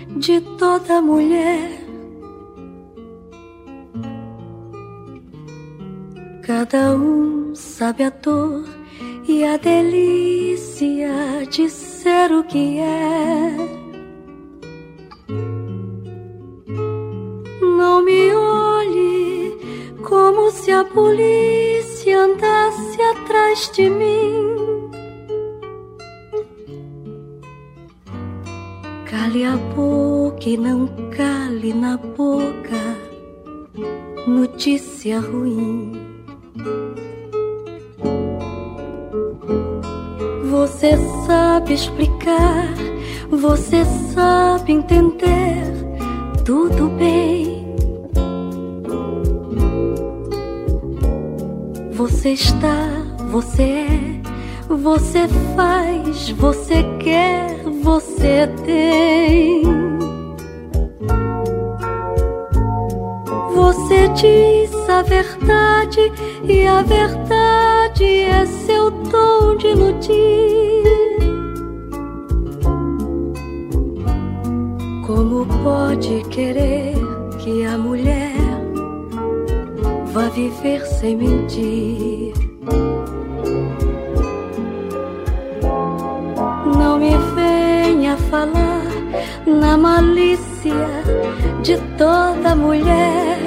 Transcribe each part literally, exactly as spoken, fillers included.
de toda mulher. Cada um sabe a dor e a delícia de ser o que é. Não me olhe como se a polícia andasse atrás de mim. Cale a boca e não cale na boca notícia ruim. Você sabe explicar, você sabe entender, tudo bem. Você está, você é, você faz, você quer, você tem. Você diz a verdade e a verdade é seu dom de iludir. Como pode querer que a mulher vá viver sem mentir? Não me venha falar na malícia de toda mulher.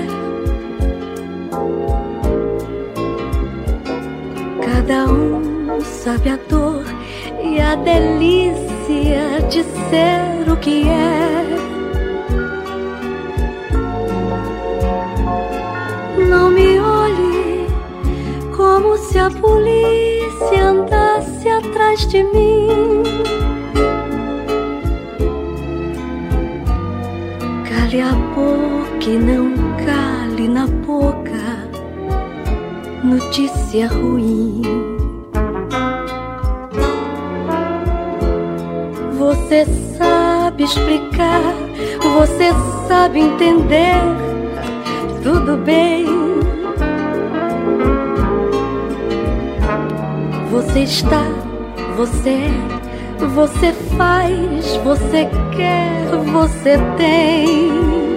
Cada um sabe a dor e a delícia de ser o que é. Não me olhe como se a polícia andasse atrás de mim. Cale a boca e não cale na boca notícia ruim. Você sabe explicar, você sabe entender, tudo bem. Você está, você é, você faz, você quer, você tem.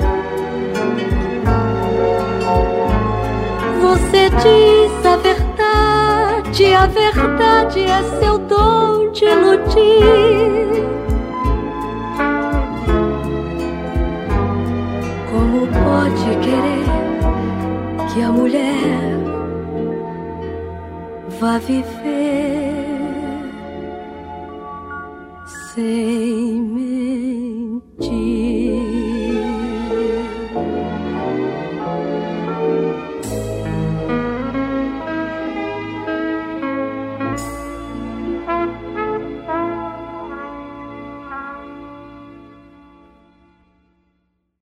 Você diz a verdade, a verdade é seu dom de iludir. Como pode querer que a mulher vá viver sem